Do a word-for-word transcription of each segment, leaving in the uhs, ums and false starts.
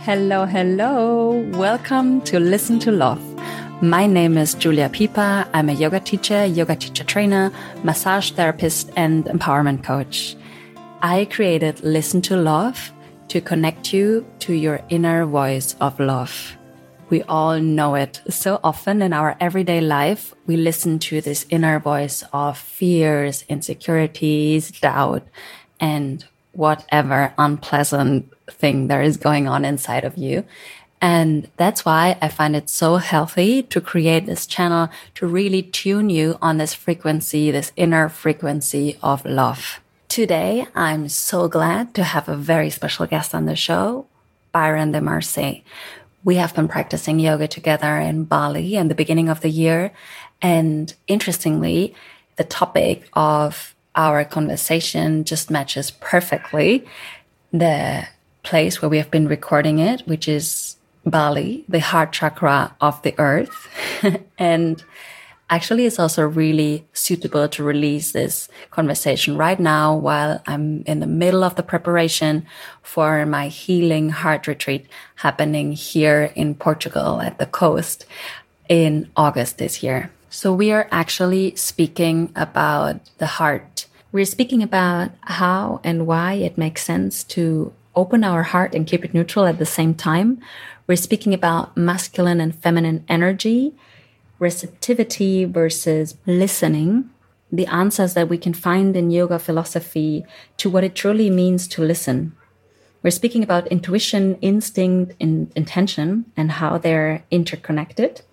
Hello, hello. Welcome to Listen to Love. My name is Julia Pieper. I'm a yoga teacher, yoga teacher trainer, massage therapist, and empowerment coach. I created Listen to Love to connect you to your inner voice of love. We all know it. So often in our everyday life, we listen to this inner voice of fears, insecurities, doubt, and whatever unpleasant thing there is going on inside of you. And that's why I find it so healthy to create this channel to really tune you on this frequency, this inner frequency of love. Today, I'm so glad to have a very special guest on the show, Byron De Marcy. We have been practicing yoga together in Bali in the beginning of the year. And interestingly, the topic of our conversation just matches perfectly the place where we have been recording it, which is Bali, the heart chakra of the earth. And actually, it's also really suitable to release this conversation right now while I'm in the middle of the preparation for my healing heart retreat happening here in Portugal at the coast in August this year. So we are actually speaking about the heart. We're speaking about how and why it makes sense to open our heart and keep it neutral at the same time. We're speaking about masculine and feminine energy, receptivity versus listening, the answers that we can find in yoga philosophy to what it truly means to listen. We're speaking about intuition, instinct, and intention and how they're interconnected.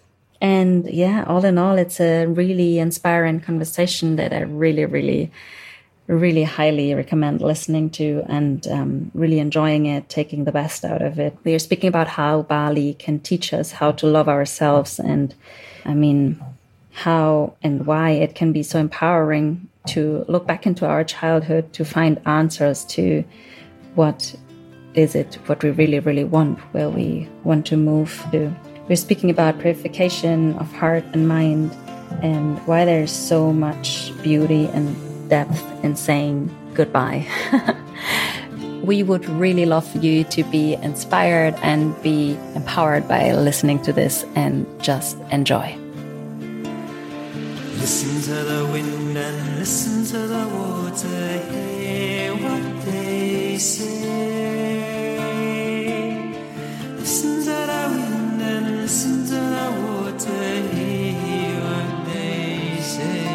And yeah, all in all, it's a really inspiring conversation that I really, really, really highly recommend listening to and um, really enjoying it, taking the best out of it. We are speaking about how Bali can teach us how to love ourselves and, I mean, how and why it can be so empowering to look back into our childhood to find answers to what is it, what we really, really want, where we want to move to. We're speaking about purification of heart and mind and why there's so much beauty and depth in saying goodbye. We would really love you to be inspired and be empowered by listening to this and just enjoy. Listen to the wind and listen to the water, hear what they say. Listen to the wind and listen to the water, hear what they say.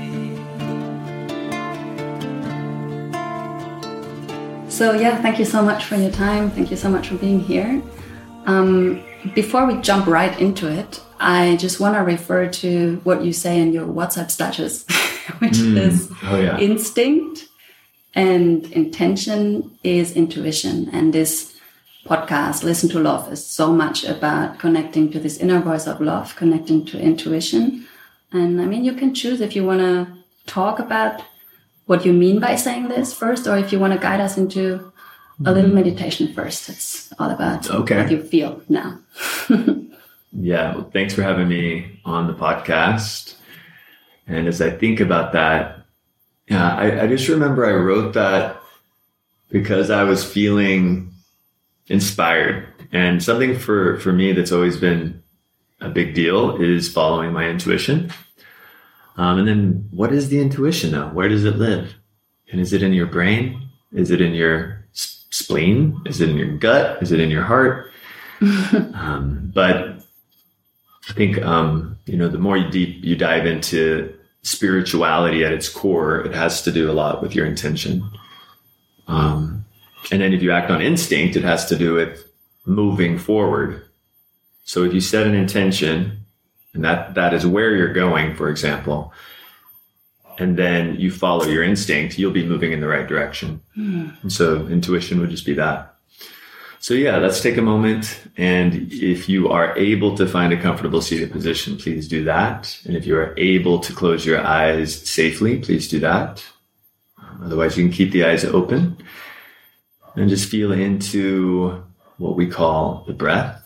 So yeah, thank you so much for your time. Thank you so much for being here. Um, before we jump right into it, I just want to refer to what you say in your WhatsApp status, which mm. is oh, yeah. instinct and intention is intuition. And this podcast, Listen to Love, is so much about connecting to this inner voice of love, connecting to intuition. And I mean, you can choose if you want to talk about what you mean by saying this first, or if you want to guide us into a little meditation first. It's all about okay. what you feel now. Yeah, well, thanks for having me on the podcast. And as I think about that, yeah, I, I just remember I wrote that because I was feeling inspired. And something for, for me that's always been a big deal is following my intuition. Um, and then what is the intuition though? Where does it live? And is it in your brain? Is it in your s- spleen? Is it in your gut? Is it in your heart? um, but I think, um, you know, the more you deep you dive into spirituality at its core, it has to do a lot with your intention. Um, and then if you act on instinct, it has to do with moving forward. So if you set an intention, and that, that is where you're going, for example, and then you follow your instinct, you'll be moving in the right direction. Mm. And so intuition would just be that. So yeah, let's take a moment. And if you are able to find a comfortable seated position, please do that. And if you are able to close your eyes safely, please do that. Otherwise, you can keep the eyes open and just feel into what we call the breath.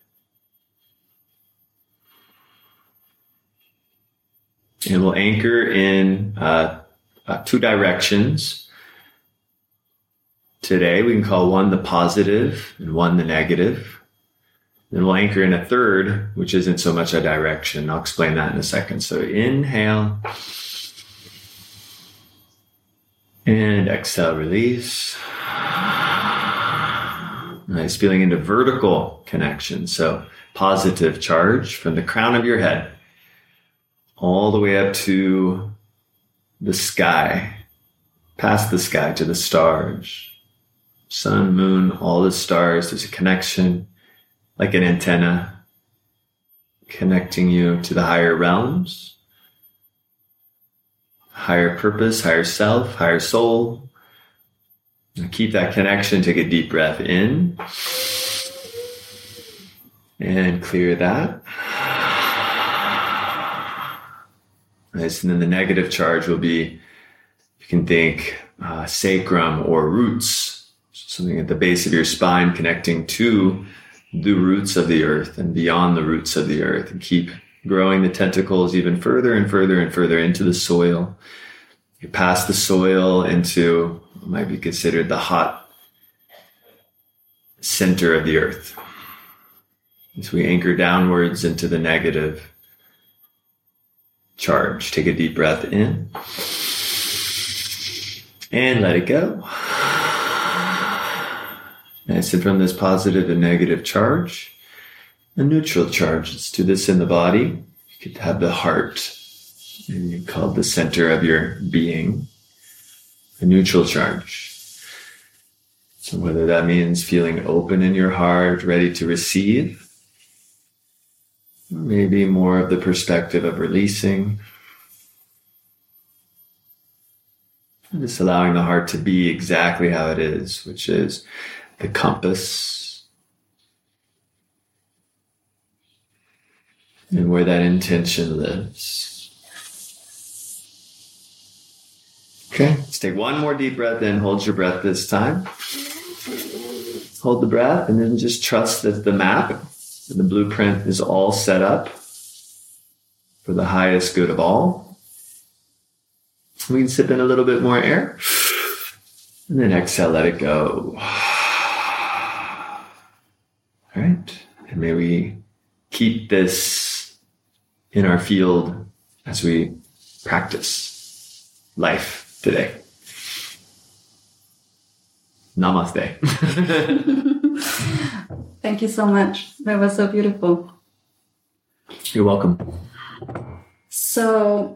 And we'll anchor in uh, uh, two directions. today. We can call one the positive and one the negative. Then we'll anchor in a third, which isn't so much a direction. I'll explain that in a second. So inhale and exhale, release. Nice, feeling into vertical connection. So positive charge from the crown of your head all the way up to the sky, past the sky to the stars. Sun, moon, all the stars. There's a connection like an antenna connecting you to the higher realms, higher purpose, higher self, higher soul. And keep that connection. Take a deep breath in and clear that. Nice. And then the negative charge will be, you can think uh, sacrum or roots, something at the base of your spine connecting to the roots of the earth and beyond the roots of the earth, and keep growing the tentacles even further and further and further into the soil. You pass the soil into what might be considered the hot center of the earth. As we anchor downwards into the negative charge, take a deep breath in and let it go. Nice. And from this positive and negative charge, a neutral charge. Let's do this in the body. You could have the heart, and you call it the center of your being, a neutral charge. So whether that means feeling open in your heart, ready to receive, or maybe more of the perspective of releasing, and just allowing the heart to be exactly how it is, which is the compass, and where that intention lives. Okay, let's take one more deep breath in. Hold your breath this time. Hold the breath, and then just trust that the map and the blueprint is all set up for the highest good of all. We can sip in a little bit more air, and then exhale, let it go. All right, and may we keep this in our field as we practice life today. Namaste. Thank you so much. That was so beautiful. You're welcome. So,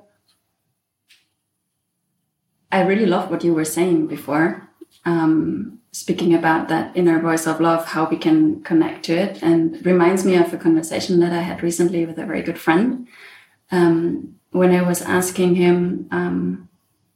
I really loved what you were saying before. Um, speaking about that inner voice of love, how we can connect to it, and reminds me of a conversation that I had recently with a very good friend. Um, when I was asking him, um,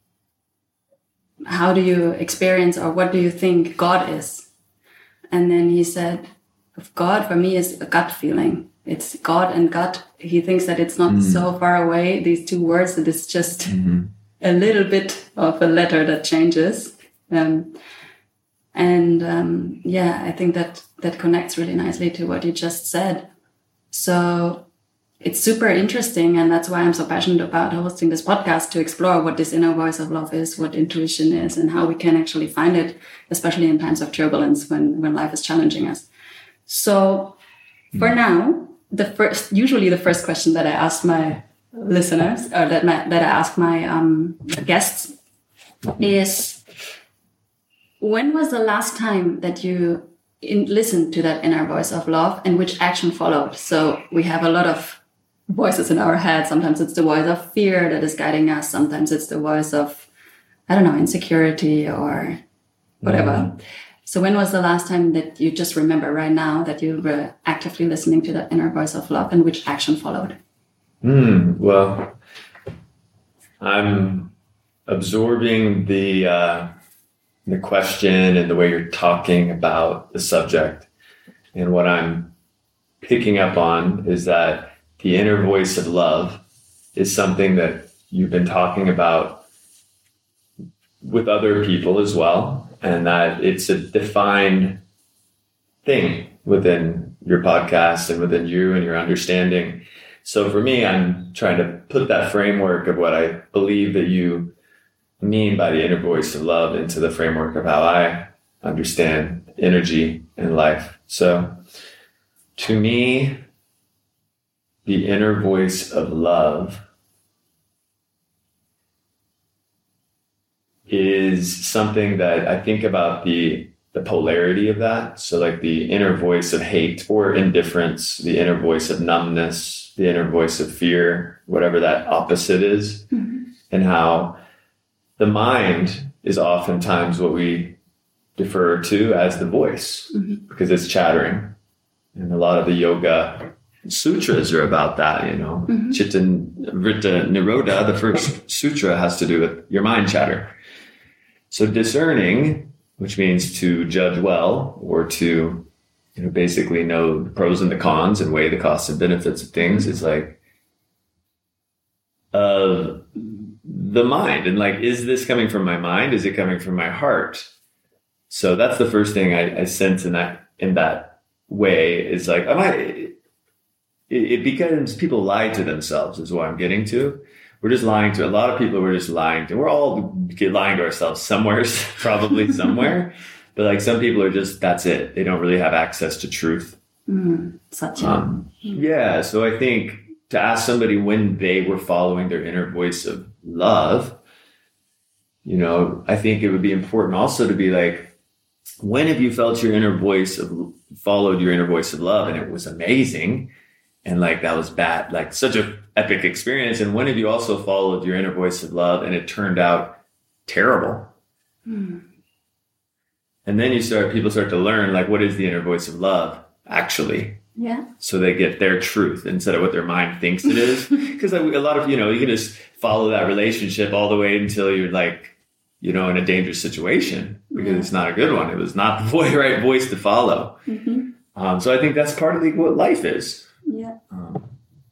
how do you experience, or what do you think God is? And then he said, God for me is a gut feeling. It's God and gut. He thinks that it's not mm. so far away, these two words, that it's just mm-hmm. a little bit of a letter that changes. Um, and um, yeah, I think that that connects really nicely to what you just said. So it's super interesting, and that's why I'm so passionate about hosting this podcast, to explore what this inner voice of love is, what intuition is, and how we can actually find it, especially in times of turbulence when, when life is challenging us. So for now, the first, usually the first question that I ask my listeners, or that my, that I ask my um, guests is, when was the last time that you in, listened to that inner voice of love, and which action followed? So we have a lot of voices in our head. Sometimes it's the voice of fear that is guiding us. Sometimes it's the voice of, I don't know, insecurity or whatever. Mm. So when was the last time that you just remember right now that you were actively listening to that inner voice of love, and which action followed? Mm, well, I'm absorbing the uh, the question and the way you're talking about the subject. And what I'm picking up on is that the inner voice of love is something that you've been talking about with other people as well, and that it's a defined thing within your podcast and within you and your understanding. So for me, I'm trying to put that framework of what I believe that you mean by the inner voice of love into the framework of how I understand energy in life. So to me, the inner voice of love is something that I think about the the polarity of that. So like the inner voice of hate or indifference, the inner voice of numbness, the inner voice of fear, whatever that opposite is, mm-hmm. and how the mind is oftentimes what we defer to as the voice, mm-hmm. because it's chattering. And a lot of the yoga sutras are about that, you know. Mm-hmm. Chitta Vritta Nirodha, the first sutra, has to do with your mind chatter. So discerning, which means to judge well, or to, you know, basically know the pros and the cons and weigh the costs and benefits of things, is like of the mind. And like, is this coming from my mind? Is it coming from my heart? So that's the first thing I, I sense in that in that way, is like, am I? It, it becomes people lie to themselves, is what I'm getting to. We're just lying to a lot of people. We're just lying to, we're all lying to ourselves somewhere, probably somewhere. But like some people are just, that's it. They don't really have access to truth. Mm, such a, um, yeah. So I think to ask somebody when they were following their inner voice of love, you know, I think it would be important also to be like, when have you felt your inner voice of, followed your inner voice of love and it was amazing? And like, that was bad, like such a epic experience. And when have you also followed your inner voice of love and it turned out terrible? Mm. And then you start, people start to learn, like, what is the inner voice of love actually? Yeah. So they get their truth instead of what their mind thinks it is. Because a lot of, you know, you can just follow that relationship all the way until you're like, you know, in a dangerous situation, because yeah. it's not a good one. It was not the right voice to follow. Mm-hmm. Um, so I think that's part of the, what life is. Yeah. Um,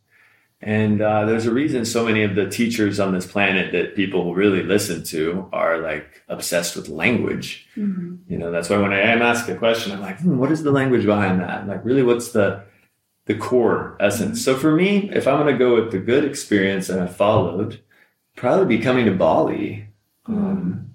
and uh, there's a reason so many of the teachers on this planet that people really listen to are like obsessed with language. Mm-hmm. You know, that's why when I am asked a question, I'm like, hmm, what is the language behind that? Like, really, what's the the core essence? Mm-hmm. So for me, if I'm going to go with the good experience that I followed, probably be coming to Bali. Um,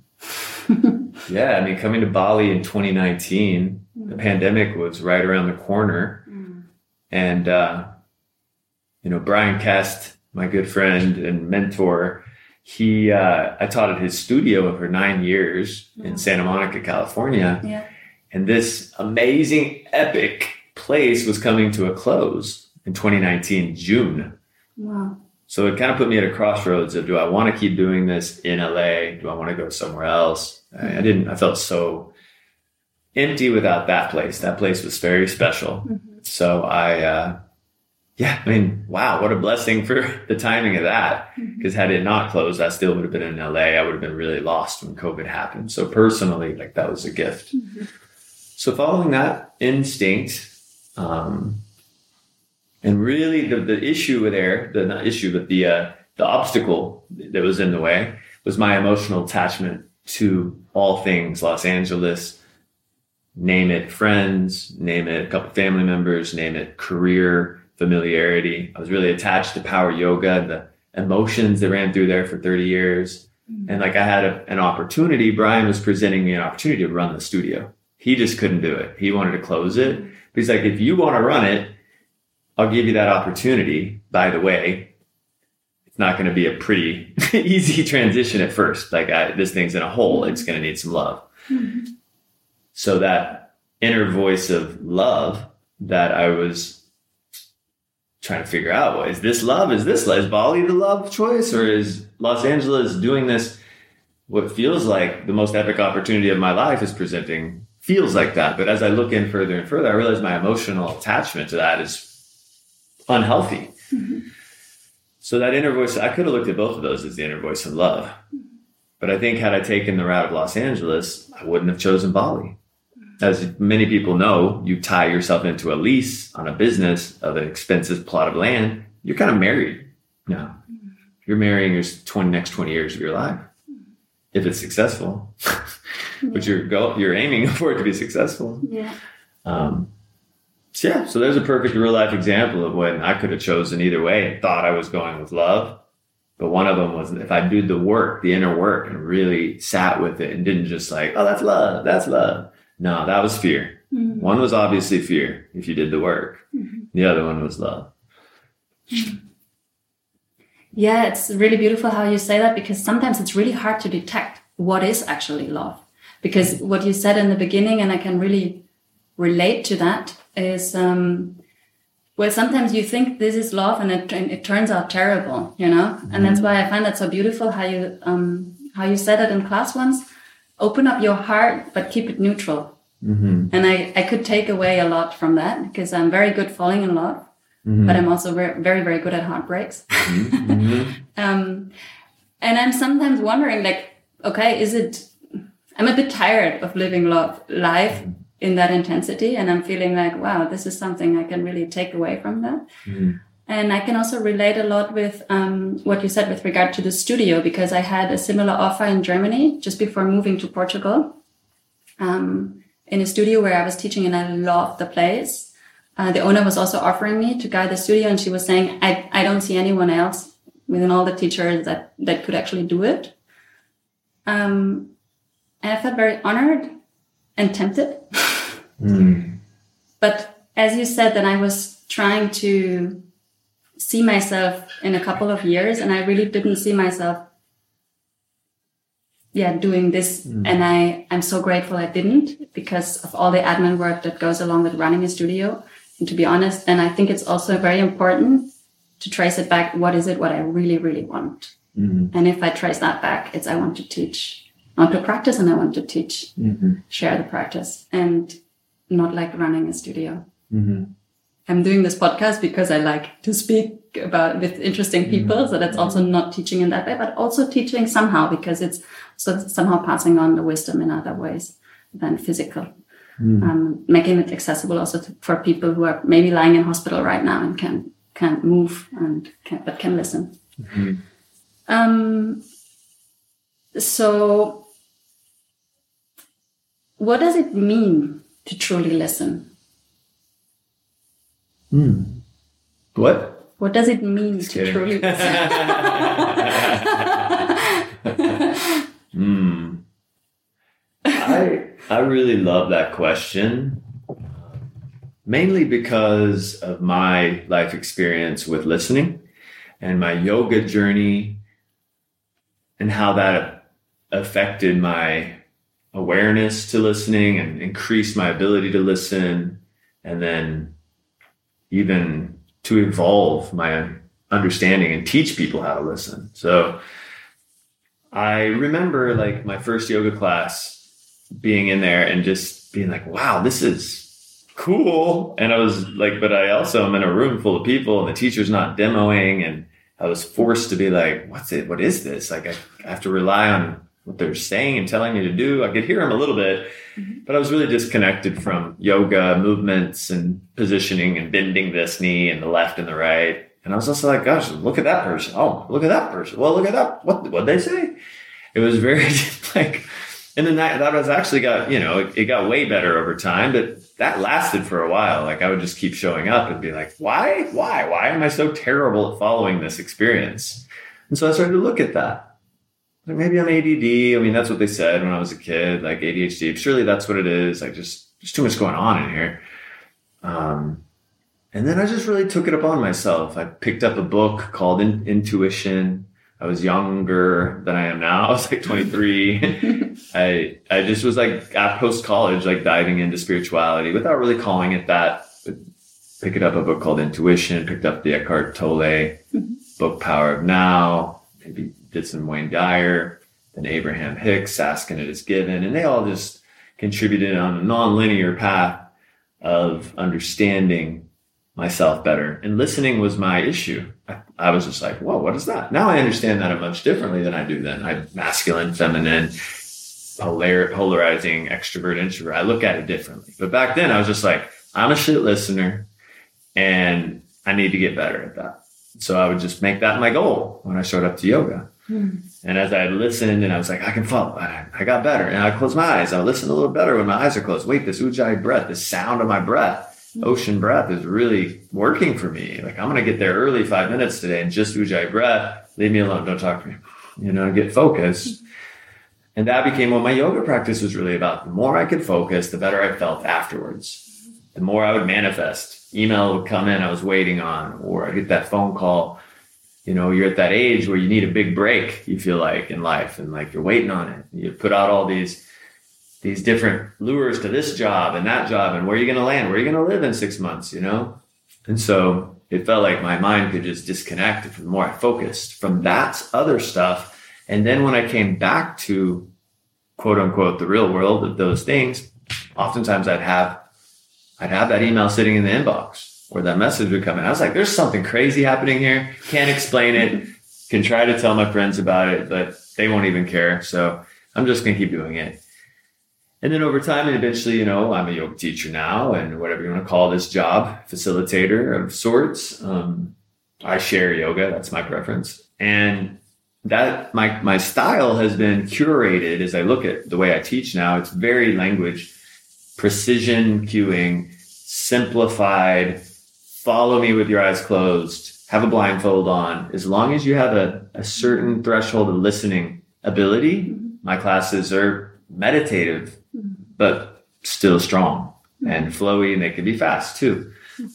yeah, I mean, coming to Bali in twenty nineteen, mm-hmm. the pandemic was right around the corner. And, uh, you know, Brian Kest, my good friend and mentor, he, uh, I taught at his studio for nine years yeah. in Santa Monica, California. Yeah. And this amazing, epic place was coming to a close in twenty nineteen, June. Wow. So it kind of put me at a crossroads of, do I want to keep doing this in L A? Do I want to go somewhere else? Mm-hmm. I, I didn't, I felt so empty without that place. That place was very special. Mm-hmm. So I, uh, yeah, I mean, wow, what a blessing for the timing of that. Because mm-hmm. had it not closed, I still would have been in L A. I would have been really lost when COVID happened. So personally, like, that was a gift. Mm-hmm. So following that instinct, um, and really the, the issue there, the not issue, but the, uh, the obstacle that was in the way was my emotional attachment to all things Los Angeles. Name it friends, name it a couple family members, name it career, familiarity. I was really attached to power yoga, the emotions that ran through there for thirty years. Mm-hmm. And like I had a, an opportunity, Brian was presenting me an opportunity to run the studio. He just couldn't do it. He wanted to close it. But he's like, if you want to run it, I'll give you that opportunity. By the way, it's not going to be a pretty easy transition at first. Like I, this thing's in a hole. It's going to need some love. Mm-hmm. So that inner voice of love that I was trying to figure out, well, is this love? Is this love? Is Bali the love choice? Or is Los Angeles doing this? What feels like the most epic opportunity of my life is presenting, feels like that. But as I look in further and further, I realize my emotional attachment to that is unhealthy. Mm-hmm. So that inner voice, I could have looked at both of those as the inner voice of love. But I think had I taken the route of Los Angeles, I wouldn't have chosen Bali. As many people know, you tie yourself into a lease on a business of an expensive plot of land. You're kind of married now. You're marrying your twenty, next twenty years of your life. If it's successful, but you're go, you're aiming for it to be successful. Yeah. Um, so yeah, so there's a perfect real life example of when I could have chosen either way and thought I was going with love. But one of them was if I did the work, the inner work, and really sat with it and didn't just like, oh, that's love, that's love. No, that was fear. Mm-hmm. One was obviously fear if you did the work. Mm-hmm. The other one was love. Mm-hmm. Yeah, it's really beautiful how you say that, because sometimes it's really hard to detect what is actually love. Because what you said in the beginning, and I can really relate to that, is, um, well, sometimes you think this is love and it, and it turns out terrible, you know? Mm-hmm. And that's why I find that so beautiful how you, um, how you said it in class once. Open up your heart, but keep it neutral. Mm-hmm. And I, I could take away a lot from that, because I'm very good falling in love, mm-hmm. but I'm also very, very, very good at heartbreaks. Mm-hmm. um, and I'm sometimes wondering, like, okay, is it, I'm a bit tired of living love, life in that intensity. And I'm feeling like, wow, this is something I can really take away from that. Mm-hmm. And I can also relate a lot with um, what you said with regard to the studio, because I had a similar offer in Germany just before moving to Portugal, um, in a studio where I was teaching, and I loved the place. Uh, the owner was also offering me to guide the studio, and she was saying, I, I don't see anyone else within all the teachers that, that could actually do it. Um, and I felt very honored and tempted. Mm. But as you said, then I was trying to see myself in a couple of years, and I really didn't see myself yeah doing this. Mm. And I I'm so grateful I didn't, because of all the admin work that goes along with running a studio. And to be honest, and I think it's also very important to trace it back. What is it what I really really want? Mm-hmm. And if I trace that back, it's I want to teach, I want to practice, and I want to teach, mm-hmm. share the practice, and not like running a studio. Mm-hmm. I'm doing this podcast because I like to speak about with interesting people. Mm-hmm. So that's also not teaching in that way, but also teaching somehow, because it's so somehow passing on the wisdom in other ways than physical. Mm-hmm. Um, making it accessible also to, for people who are maybe lying in hospital right now and can, can't move and can, but can listen. Mm-hmm. Um, so what does it mean to truly listen? Hmm. What? What does it mean Just to kidding. truly listen? Hmm. I I really love that question, mainly because of my life experience with listening and my yoga journey, and how that affected my awareness to listening and increased my ability to listen, and then even to evolve my understanding and teach people how to listen. So I remember like my first yoga class being in there and just being like, wow, this is cool. And I was like, but I also am in a room full of people and the teacher's not demoing. And I was forced to be like, what's it? What is this? Like I, I have to rely on what they're saying and telling me to do. I could hear them a little bit, mm-hmm. but I was really disconnected from yoga movements and positioning and bending this knee and the left and the right. And I was also like, gosh, look at that person. Oh, look at that person. Well, look at that. What, what'd they say? It was very like, and then that, that was actually got, you know, it, it got way better over time, but that lasted for a while. Like I would just keep showing up and be like, why, why, why am I so terrible at following this experience? And so I started to look at that. Like maybe I'm A D D. I mean, that's what they said when I was a kid, like A D H D. Surely that's what it is. Like just, there's too much going on in here. Um, and then I just really took it upon myself. I picked up a book called In- Intuition. I was younger than I am now. I was like twenty-three. I, I just was like at post college, like diving into spirituality without really calling it that. But picked up a book called Intuition, picked up the Eckhart Tolle mm-hmm. book, Power of Now, maybe did some Wayne Dyer, then Abraham Hicks, Asking It Is Given. And they all just contributed on a non-linear path of understanding myself better. And listening was my issue. I, I was just like, whoa, what is that? Now I understand that much differently than I do then. I masculine, feminine, polar, polarizing, extrovert, introvert. I look at it differently. But back then I was just like, I'm a shit listener and I need to get better at that. So I would just make that my goal when I showed up to yoga. Hmm. And as I listened and I was like, I can follow, I, I got better. And I closed my eyes. I would listen a little better when my eyes are closed. Wait, this ujjayi breath, the sound of my breath, hmm. ocean breath is really working for me. Like I'm going to get there early five minutes today and just ujjayi breath. Leave me alone. Don't talk to me. You know, get focused. And that became what my yoga practice was really about. The more I could focus, the better I felt afterwards. The more I would manifest. Email would come in I was waiting on, or I'd get that phone call. You know, you're at that age where you need a big break, you feel like, in life, and like you're waiting on it. You put out all these these different lures to this job and that job, and where are you going to land? Where are you going to live in six months, you know? And so it felt like my mind could just disconnect the more I focused from that other stuff. And then when I came back to, quote unquote, the real world of those things, oftentimes I'd have, I'd have that email sitting in the inbox, or that message would come in. I was like, there's something crazy happening here. Can't explain it. Can try to tell my friends about it, but they won't even care. So I'm just going to keep doing it. And then over time, and eventually, you know, I'm a yoga teacher now, and whatever you want to call this job, facilitator of sorts. Um, I share yoga. That's my preference. And that my, my style has been curated as I look at the way I teach now. It's very language, precision cueing, simplified, follow me with your eyes closed, have a blindfold on. As long as you have a, a certain threshold of listening ability, my classes are meditative, but still strong and flowy, and they can be fast too.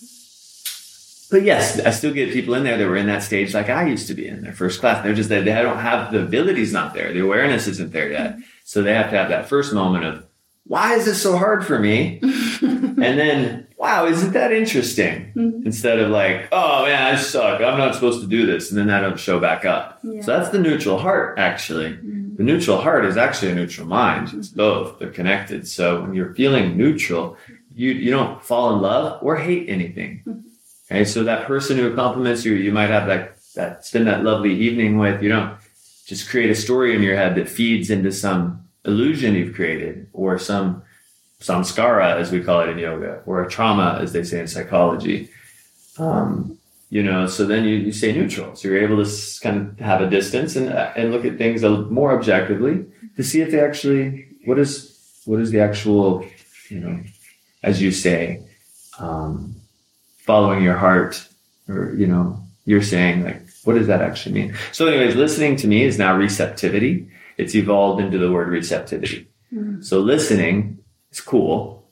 But yes, I still get people in there that were in that stage like I used to be in their first class. They're just that they don't have the ability's not there. The awareness isn't there yet. So they have to have that first moment of, why is this so hard for me? And then, wow, isn't that interesting? Mm-hmm. Instead of like, oh man, I suck. I'm not supposed to do this. And then that don't show back up. Yeah. So that's the neutral heart, actually. Mm-hmm. The neutral heart is actually a neutral mind. It's both. They're connected. So when you're feeling neutral, you, you don't fall in love or hate anything. Mm-hmm. Okay, so that person who compliments you, you might have that, that spend that lovely evening with, you know, just create a story in your head that feeds into some illusion you've created, or some samskara, as we call it in yoga, or a trauma, as they say in psychology. Um, you know, so then you, you stay neutral. So you're able to kind of have a distance and and look at things more objectively to see if they actually, what is, what is the actual, you know, as you say, um, following your heart, or, you know, you're saying like, what does that actually mean? So anyways, listening to me is now receptivity. It's evolved into the word receptivity. Mm-hmm. So listening is cool,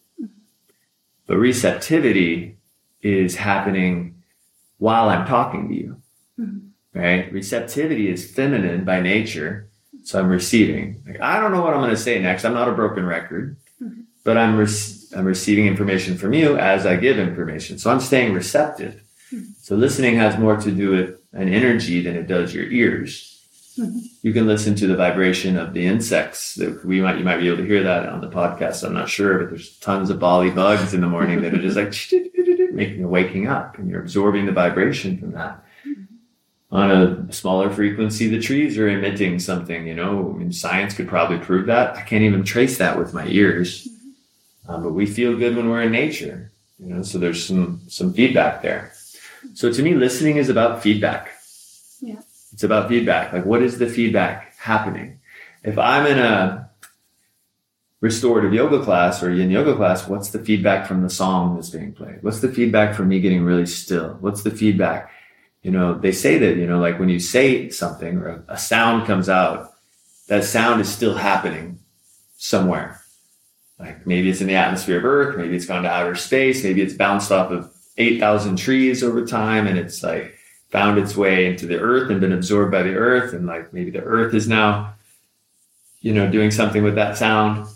but receptivity is happening while I'm talking to you, mm-hmm. right? Receptivity is feminine by nature. So I'm receiving. Like, I don't know what I'm going to say next. I'm not a broken record, mm-hmm. but I'm, re- I'm receiving information from you as I give information. So I'm staying receptive. Mm-hmm. So listening has more to do with an energy than it does your ears. Mm-hmm. You can listen to the vibration of the insects. That we might, you might be able to hear that on the podcast. I'm not sure, but there's tons of Bali bugs in the morning that are just like making you waking up, and you're absorbing the vibration from that. Mm-hmm. On a smaller frequency, the trees are emitting something. You know, I mean, science could probably prove that. I can't even trace that with my ears, mm-hmm. um, but we feel good when we're in nature. You know, so there's some some feedback there. So to me, listening is about feedback. Yeah. It's about feedback. Like, what is the feedback happening? If I'm in a restorative yoga class or yin yoga class, what's the feedback from the song that's being played? What's the feedback from me getting really still? What's the feedback? You know, they say that, you know, like when you say something or a sound comes out, that sound is still happening somewhere. Like maybe it's in the atmosphere of Earth, maybe it's gone to outer space, maybe it's bounced off of eight thousand trees over time, and it's like found its way into the earth and been absorbed by the earth. And like maybe the earth is now, you know, doing something with that sound.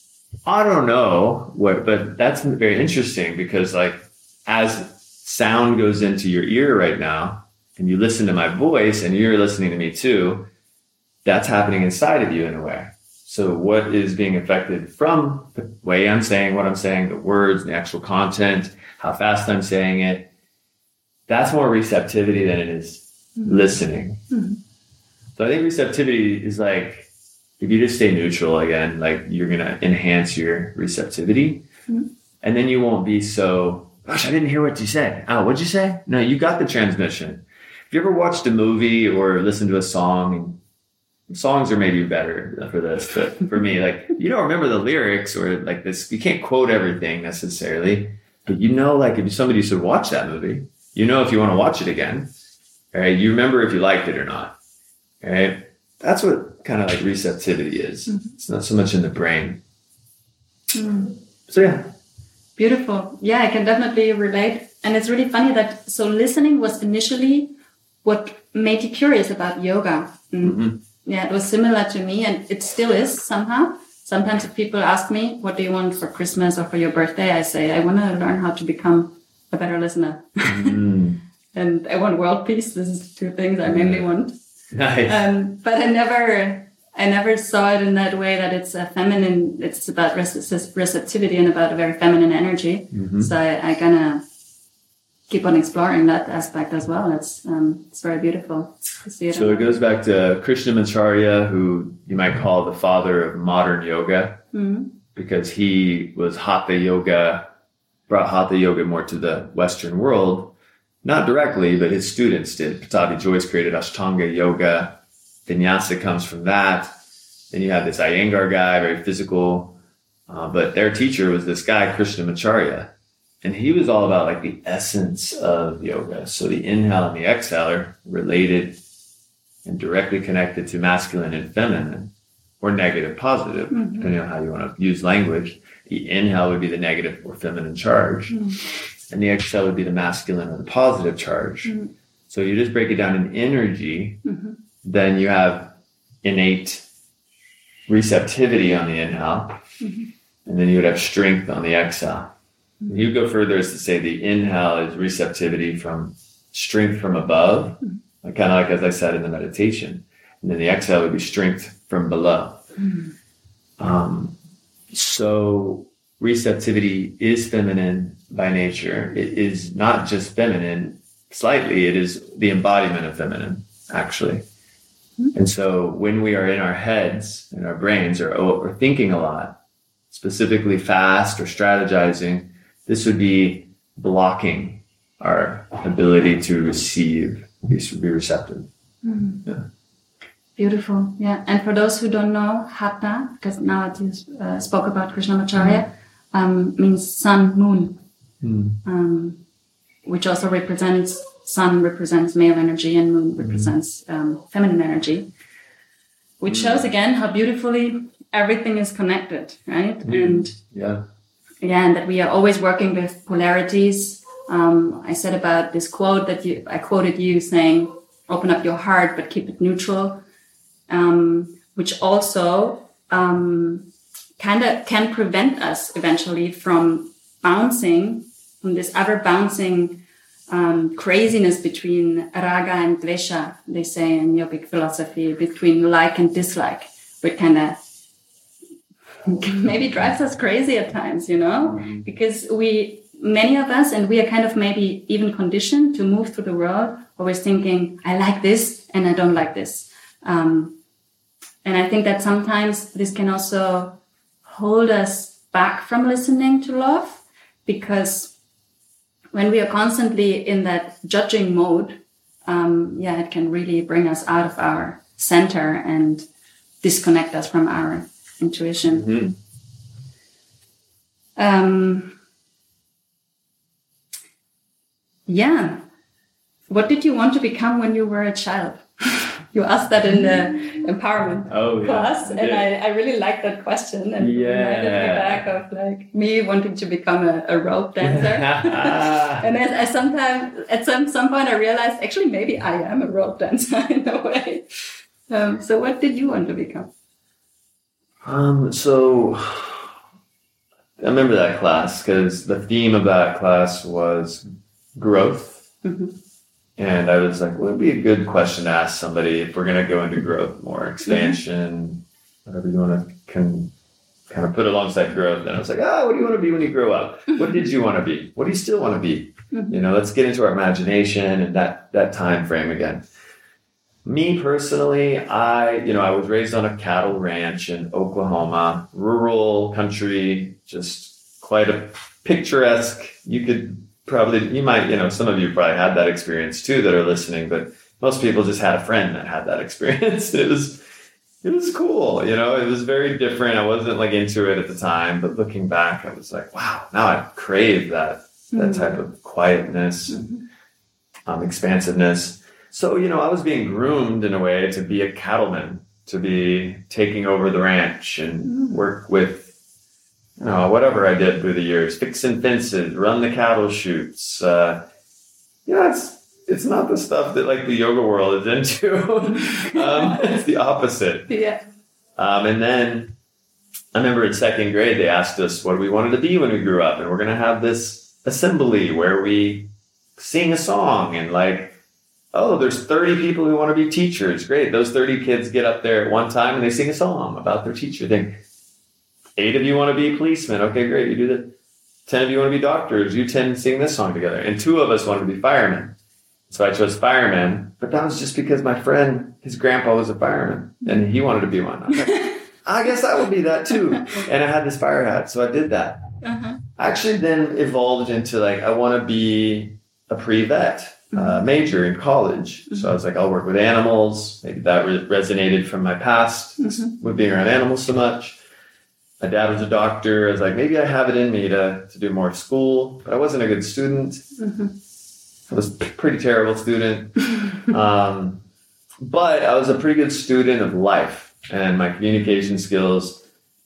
I don't know what, but that's very interesting, because like as sound goes into your ear right now and you listen to my voice and you're listening to me too, that's happening inside of you in a way. So what is being affected from the way I'm saying what I'm saying, the words, the actual content, how fast I'm saying it, that's more receptivity than it is mm-hmm. listening. Mm-hmm. So I think receptivity is like, if you just stay neutral again, like you're going to enhance your receptivity. Mm-hmm. And then you won't be so, gosh, I didn't hear what you said. Oh, what'd you say? No, you got the transmission. If you ever watched a movie or listened to a song, and songs are maybe better for this, but for me, like, you don't remember the lyrics or like this, you can't quote everything necessarily, but you know, like if somebody should watch that movie, you know, if you want to watch it again, right? You remember if you liked it or not, right? that's what kind of like receptivity is. Mm-hmm. It's not so much in the brain. Mm. So yeah. Beautiful. Yeah, I can definitely relate. And it's really funny that, so listening was initially what made you curious about yoga. Mm. Mm-hmm. Yeah, it was similar to me, and it still is somehow. Sometimes if people ask me, what do you want for Christmas or for your birthday? I say, I want to learn how to become a better listener. Mm. And I want world peace. This is two things I mainly want. Nice. Um, but I never, I never saw it in that way, that it's a feminine, it's about receptivity and about a very feminine energy. Mm-hmm. So I, I gonna keep on exploring that aspect as well. It's, um, it's very beautiful to see it. So it goes back to Krishnamacharya, who you might call the father of modern yoga, mm-hmm. because he was Hatha yoga, brought Hatha yoga more to the Western world. Not directly, but his students did. Pattabhi Jois created Ashtanga yoga. Vinyasa comes from that. Then you have this Iyengar guy, very physical. Uh, but their teacher was this guy, Krishnamacharya. And he was all about like the essence of yoga. So the inhale and the exhale are related and directly connected to masculine and feminine, or negative, positive, mm-hmm. depending on how you want to use language. The inhale would be the negative or feminine charge. Mm-hmm. And the exhale would be the masculine or the positive charge. Mm-hmm. So you just break it down in energy, mm-hmm. then you have innate receptivity on the inhale, mm-hmm. and then you would have strength on the exhale. Mm-hmm. You go further as to say the inhale is receptivity from strength from above, mm-hmm. kind of like as I said in the meditation. And then the exhale would be strength from below. Mm-hmm. Um, so receptivity is feminine by nature. It is not just feminine slightly, it is the embodiment of feminine, actually. Mm-hmm. And so when we are in our heads, in our brains, or, or thinking a lot, specifically fast or strategizing, this would be blocking our ability to receive, be, be receptive. Mm-hmm. Yeah. Beautiful. Yeah. And for those who don't know, Hatha, because now you uh, spoke about Krishnamacharya, mm-hmm. Um, means sun, moon, mm. um, which also represents, sun represents male energy and moon represents mm. um, feminine energy, which mm. shows again how beautifully everything is connected, right? Mm. And yeah, yeah, and that we are always working with polarities. Um, I said about this quote that you, I quoted you saying, open up your heart, but keep it neutral, um, which also, um, kind of can prevent us eventually from bouncing, from this ever bouncing um, craziness between raga and dvesha, they say in yogic philosophy, between like and dislike, which kind of maybe drives us crazy at times, you know, mm-hmm. because we, many of us, and we are kind of maybe even conditioned to move through the world always thinking, I like this and I don't like this. Um, and I think that sometimes this can also hold us back from listening to love, because when we are constantly in that judging mode, um, yeah, it can really bring us out of our center and disconnect us from our intuition. Mm-hmm. Um, yeah. What did you want to become when you were a child? You asked that in the empowerment oh, yeah, class, I and I, I really liked that question, and yeah. it reminded me back of like me wanting to become a, a rope dancer. And I, I sometimes, at some some point, I realized actually maybe I am a rope dancer in a way. Um, so, what did you want to become? Um. So, I remember that class because the theme of that class was growth. Mm-hmm. And I was like, well, it'd be a good question to ask somebody if we're going to go into growth more, expansion, whatever you want to can, kind of put alongside growth. And I was like, ah, oh, what do you want to be when you grow up? What did you want to be? What do you still want to be? Mm-hmm. You know, let's get into our imagination and that, that time frame again. Me personally, I, you know, I was raised on a cattle ranch in Oklahoma, rural country, just quite a picturesque. You could probably, you might, you know, some of you probably had that experience too that are listening, but most people just had a friend that had that experience. It was, it was cool. You know, it was very different. I wasn't like into it at the time, but looking back, I was like, wow, now I crave that, mm-hmm. that type of quietness, mm-hmm. um, expansiveness. So, you know, I was being groomed in a way to be a cattleman, to be taking over the ranch and work with, you know, whatever I did through the years, fixing fences, run the cattle chutes. Uh, you know, it's, it's not the stuff that like the yoga world is into. um, it's the opposite. Yeah. Um, and then I remember in second grade, they asked us what we wanted to be when we grew up. And we're going to have this assembly where we sing a song and like, oh, there's thirty people who want to be teachers. Great. Those thirty kids get up there at one time and they sing a song about their teacher thing. Eight of you want to be policemen. Okay, great. You do that. Ten of you want to be doctors. You ten sing this song together. And two of us wanted to be firemen. So I chose firemen, but that was just because my friend, his grandpa was a fireman and he wanted to be one. I was like, I guess I would be that too. And I had this fire hat. So I did that. Uh-huh. Actually then evolved into like, I want to be a pre-vet uh, major in college. Mm-hmm. So I was like, I'll work with animals. Maybe that re- resonated from my past mm-hmm. with being around animals so much. My dad was a doctor. I was like, maybe I have it in me to, to do more school, but I wasn't a good student. Mm-hmm. I was a pretty terrible student. um, but I was a pretty good student of life, and my communication skills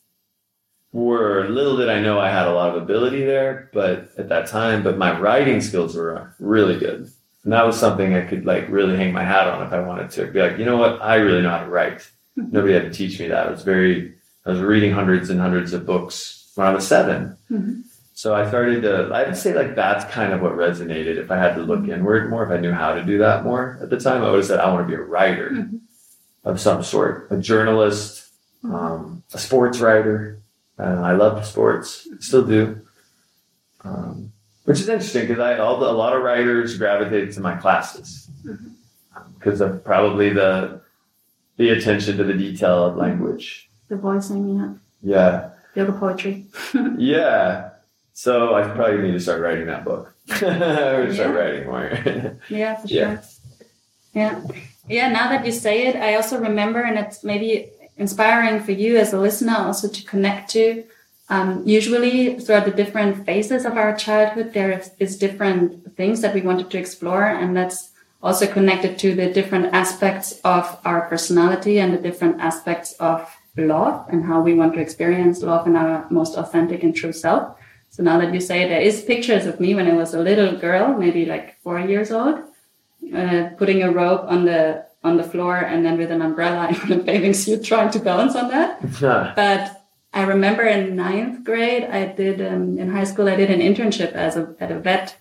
were, little did I know I had a lot of ability there, but at that time, but my writing skills were really good. And that was something I could like really hang my hat on if I wanted to be like, you know what? I really know how to write. Nobody had to teach me that. I was very, I was reading hundreds and hundreds of books when I was seven. Mm-hmm. So I started to, I'd say like that's kind of what resonated if I had to look inward more, if I knew how to do that more at the time. I would have said, I want to be a writer mm-hmm. of some sort, a journalist, um, a sports writer. Uh, I love sports, still do. Um, which is interesting because I, all the, a lot of writers gravitated to my classes because mm-hmm. of probably the, the attention to the detail of language. The voicing, yeah. Yeah. Yoga poetry. Yeah. So I probably need to start writing that book. or yeah. start writing more. Yeah, for sure. Yeah. yeah. Yeah, now that you say it, I also remember, and it's maybe inspiring for you as a listener also to connect to, um, usually throughout the different phases of our childhood, there is different things that we wanted to explore. And that's also connected to the different aspects of our personality and the different aspects of love and how we want to experience love in our most authentic and true self. So now that you say it, there is pictures of me when I was a little girl, maybe like four years old, uh, putting a rope on the on the floor and then with an umbrella in a bathing suit trying to balance on that. But I remember in ninth grade, I did, um, in high school, I did an internship as a at a vet.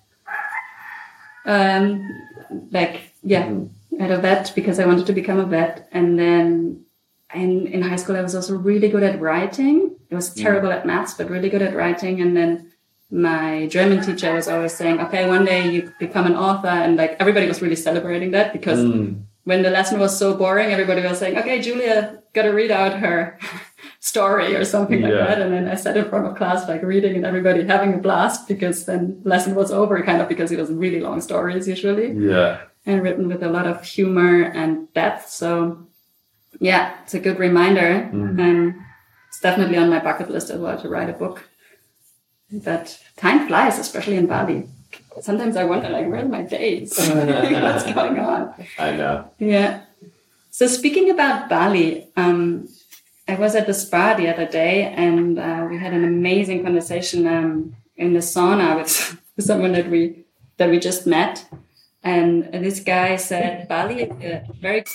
Um, like, yeah, at a vet because I wanted to become a vet. And then in, in high school, I was also really good at writing. I was terrible at maths, but really good at writing. And then my German teacher was always saying, okay, one day you become an author. And like everybody was really celebrating that because mm. when the lesson was so boring, everybody was saying, okay, Julia got to read out her story or something yeah. like that. And then I sat in front of class, like reading and everybody having a blast because then the lesson was over kind of because it was really long stories usually. Yeah. And written with a lot of humor and depth. So yeah, it's a good reminder. Mm. And it's definitely on my bucket list as well to write a book. But time flies, especially in Bali. Sometimes I wonder, like, where are my days? What's going on? I know. Yeah. So speaking about Bali, um, I was at the spa the other day and uh, we had an amazing conversation um, in the sauna with someone that we that we just met. And this guy said, Bali is a very...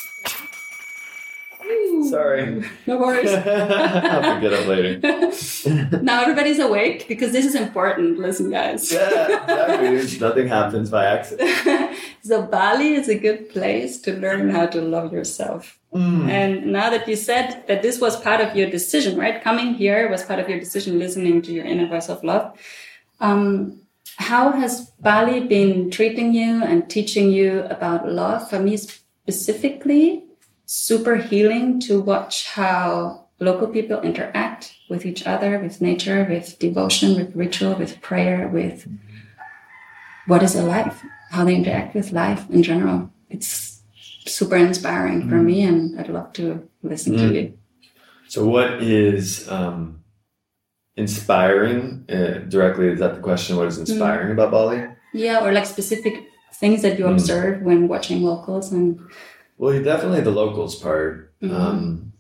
Sorry. No worries. I'll forget it later. Now everybody's awake because this is important. Listen, guys. Yeah, exactly. Nothing happens by accident. So Bali is a good place to learn how to love yourself. Mm. And now that you said that this was part of your decision, right? Coming here was part of your decision, listening to your inner voice of love. Um, how has Bali been treating you and teaching you about love? For me specifically, super healing to watch how local people interact with each other, with nature, with devotion, with ritual, with prayer, with what is a life, how they interact with life in general. It's super inspiring mm. for me, and I'd love to listen mm. to you. So what is um, inspiring uh, directly? Is that the question? What is inspiring mm. about Bali? Yeah, or like specific things that you mm. observe when watching locals and... Well, definitely the locals part. Mm-hmm. Um,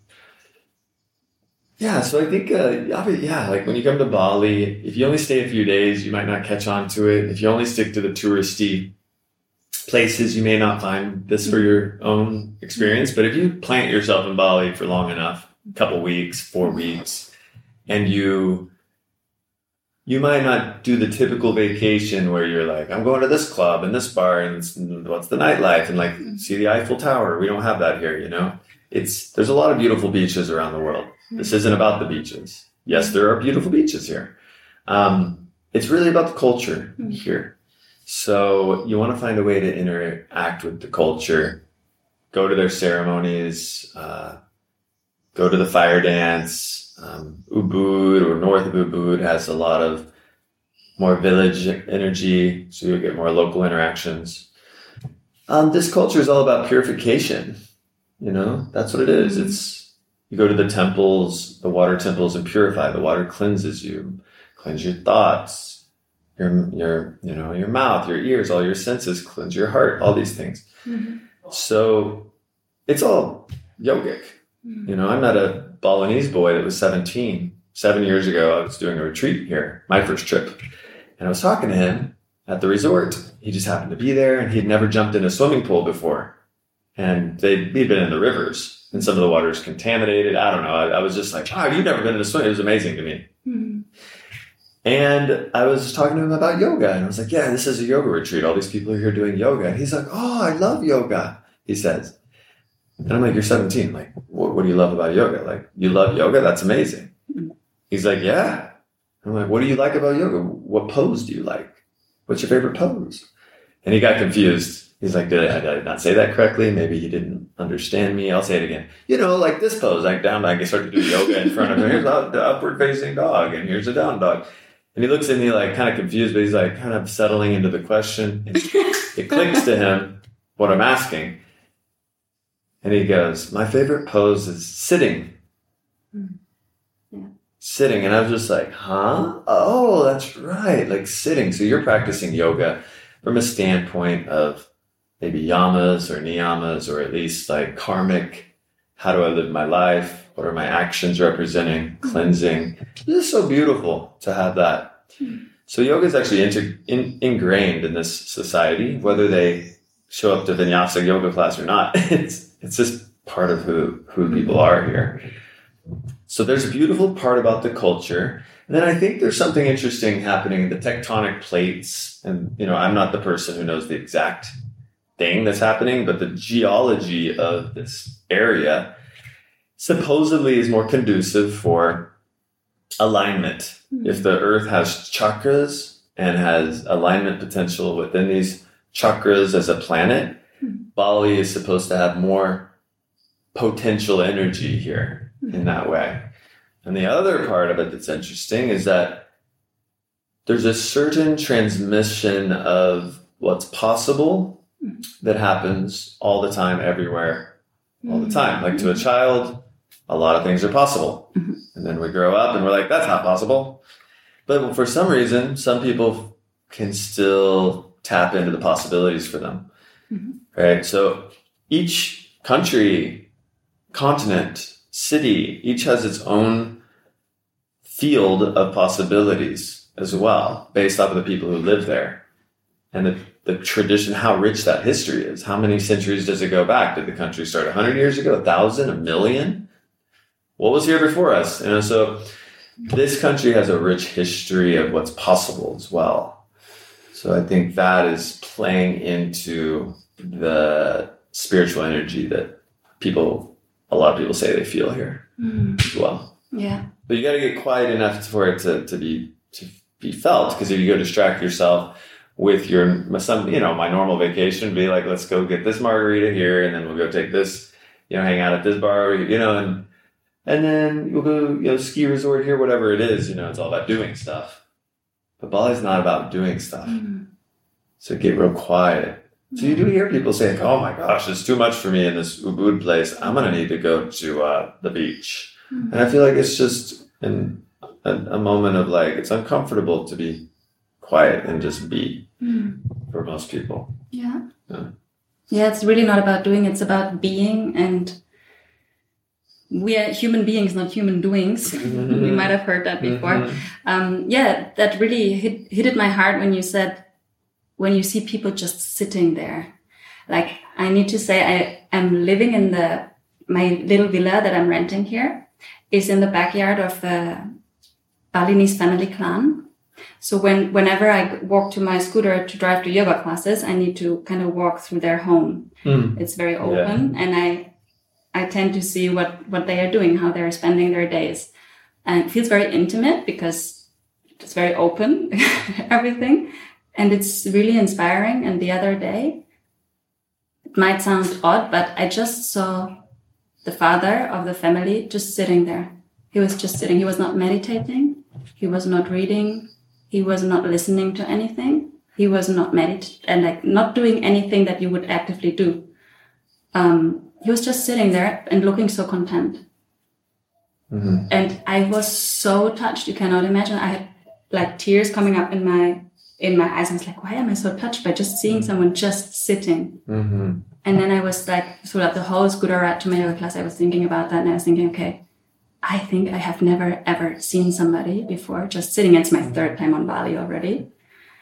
Yeah, so I think, uh, yeah, like when you come to Bali, if you only stay a few days, you might not catch on to it. If you only stick to the touristy places, you may not find this for your own experience. But if you plant yourself in Bali for long enough, a couple weeks, four weeks, and you you might not do the typical vacation where you're like, I'm going to this club and this bar and what's the nightlife and like see the Eiffel Tower. We don't have that here, you know. It's there's a lot of beautiful beaches around the world. This isn't about the beaches. Yes, there are beautiful beaches here. Um, it's really about the culture here. So you want to find a way to interact with the culture, go to their ceremonies, uh, go to the fire dance. Um, Ubud or north of Ubud has a lot of more village energy, so you'll get more local interactions. Um, this culture is all about purification. You know, that's what it is. It's you go to the temples, the water temples, and purify. The water cleanses you, cleanse your thoughts, your your you know your mouth, your ears, all your senses, cleanse your heart, all these things. Mm-hmm. So it's all yogic. Mm-hmm. You know, I met a Balinese boy that was seventeen. Seven years ago, I was doing a retreat here, my first trip, and I was talking to him at the resort. He just happened to be there, and he'd never jumped in a swimming pool before. And they'd he'd been in the rivers, and some of the water is contaminated. I don't know. I, I was just like, oh, you've never been in a swim. It was amazing to me. Mm-hmm. And I was talking to him about yoga, and I was like, yeah, this is a yoga retreat. All these people are here doing yoga. And he's like, oh, I love yoga, he says. And I'm like, you're seventeen. I'm like, what, what do you love about yoga? Like, you love yoga? That's amazing. Mm-hmm. He's like, yeah. I'm like, what do you like about yoga? What pose do you like? What's your favorite pose? And he got confused. He's like, did I, did I not say that correctly? Maybe he didn't understand me. I'll say it again. You know, like this pose, like down dog. I start to do yoga in front of him. Here's the upward facing dog, and here's a down dog. And he looks at me like kind of confused, but he's like kind of settling into the question. And it clicks to him what I'm asking. And he goes, my favorite pose is sitting. Yeah. Sitting. And I was just like, huh? Oh, that's right. Like sitting. So you're practicing yoga from a standpoint of maybe yamas or niyamas, or at least like karmic. How do I live my life? What are my actions representing? Cleansing. This is so beautiful to have that. So yoga is actually inter- in, ingrained in this society, whether they show up to vinyasa yoga class or not. It's it's just part of who, who people are here. So there's a beautiful part about the culture. And then I think there's something interesting happening in the tectonic plates. And, you know, I'm not the person who knows the exact thing that's happening, but the geology of this area supposedly is more conducive for alignment. Mm-hmm. If the earth has chakras and has alignment potential within these chakras as a planet, mm-hmm. Bali is supposed to have more potential energy here mm-hmm. in that way. And the other part of it that's interesting is that there's a certain transmission of what's possible mm-hmm. that happens all the time, everywhere, all the time. Like to a child, a lot of things are possible. Mm-hmm. And then we grow up and we're like, that's not possible. But for some reason, some people can still tap into the possibilities for them. Mm-hmm. Right? So each country, continent, city, each has its own field of possibilities as well, based off of the people who live there. And the, the tradition, how rich that history is. How many centuries does it go back? Did the country start one hundred years ago? A thousand? A million? What was here before us? You know, so this country has a rich history of what's possible as well. So I think that is playing into the spiritual energy that people, a lot of people say they feel here mm. as well. Yeah. But you got to get quiet enough for it to, to be to be felt. Because if you go distract yourself with your, some, you know, my normal vacation, be like, let's go get this margarita here, and then we'll go take this, you know, hang out at this bar, you know, and and then we'll go, you know, ski resort here, whatever it is, you know, it's all about doing stuff. But Bali's not about doing stuff. Mm. So get real quiet. So you do hear people saying, oh my gosh, it's too much for me in this Ubud place. I'm going to need to go to uh, the beach. Mm. And I feel like it's just in a, a moment of like, it's uncomfortable to be quiet and just be mm. for most people. Yeah. yeah. Yeah, it's really not about doing, it's about being. And we are human beings, not human doings. Mm-hmm. You might have heard that before. Mm-hmm. Um, yeah, that really hit, hit at my heart when you said, when you see people just sitting there. Like, I need to say, I am living in the, my little villa that I'm renting here is in the backyard of the Balinese family clan. So when, whenever I walk to my scooter to drive to yoga classes, I need to kind of walk through their home. Mm. It's very open, yeah. and I, I tend to see what, what they are doing, how they're spending their days. And it feels very intimate because it's very open, everything. And it's really inspiring. And the other day, it might sound odd, but I just saw the father of the family just sitting there. He was just sitting. He was not meditating. He was not reading. He was not listening to anything. He was not meditating and like not doing anything that you would actively do. Um, He was just sitting there and looking so content. Mm-hmm. And I was so touched. You cannot imagine. I had like tears coming up in my, in my eyes. I was like, why am I so touched by just seeing someone just sitting? Mm-hmm. And then I was like, throughout the whole scooter ride to my yoga class, I was thinking about that. And I was thinking, okay, I think I have never ever seen somebody before just sitting. It's my third time on Bali already.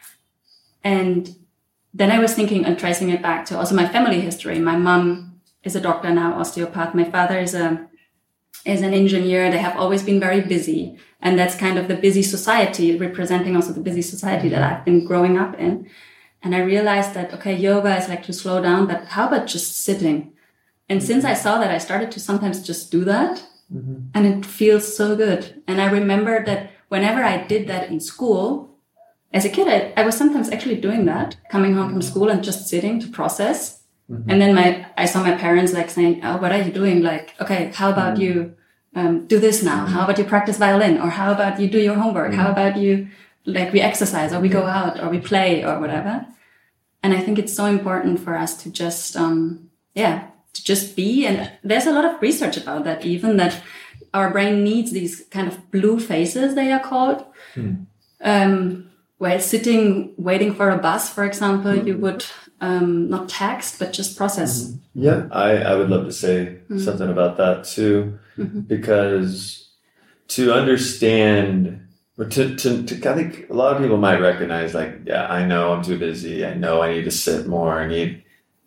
And then I was thinking and tracing it back to also my family history. My mom is a doctor now, osteopath. My father is a is an engineer. They have always been very busy. And that's kind of the busy society, representing also the busy society that I've been growing up in. And I realized that, okay, yoga is like to slow down, but how about just sitting? And since I saw that, I started to sometimes just do that. Mm-hmm. And it feels so good. And I remember that whenever I did that in school, as a kid, I, I was sometimes actually doing that, coming home from school and just sitting to process. Mm-hmm. And then my, I saw my parents like saying, oh, what are you doing? Like, okay, how about mm-hmm. you, um, do this now? How about you practice violin? Or how about you do your homework? Mm-hmm. How about you, like, we exercise or we go out or we play or whatever. And I think it's so important for us to just, um, yeah, to just be. And there's a lot of research about that, even that our brain needs these kind of blue phases, they are called. Mm-hmm. Um, while sitting, waiting for a bus, for example, mm-hmm. you would, um, not text, but just process. Mm-hmm. Yeah, I, I would love to say mm-hmm. something about that too, mm-hmm. because to understand, or to, to, to, I think a lot of people might recognize like, yeah, I know I'm too busy. I know I need to sit more. I need,